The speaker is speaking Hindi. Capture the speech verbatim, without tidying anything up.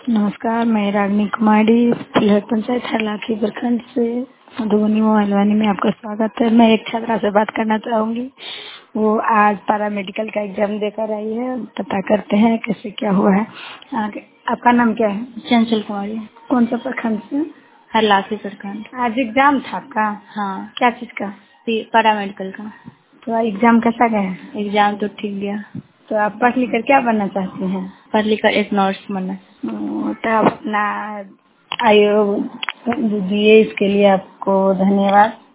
नमस्कार, मैं रागिनी कुमारी तिलहट पंचायत हरलाखी प्रखंड से मधुबनी मोहल्लानी में आपका स्वागत है। मैं एक छात्रा से बात करना चाहूँगी। वो आज पैरा मेडिकल का एग्जाम देकर आई है। पता करते हैं कैसे क्या हुआ है आगे। आपका नाम क्या है? चंचल कुमारी। कौन सा प्रखंड से? हरलाखी प्रखंड। आज एग्जाम था आपका? हाँ। क्या चीज का? पैरा मेडिकल का। तो एग्जाम कैसा गया? एग्जाम तो ठीक गया। तो आप पढ़ लिख कर क्या बनना चाहती हैं? पढ़ लिख कर एक नर्स बनना। तो आप अपना आयोग दिए, इसके लिए आपको धन्यवाद।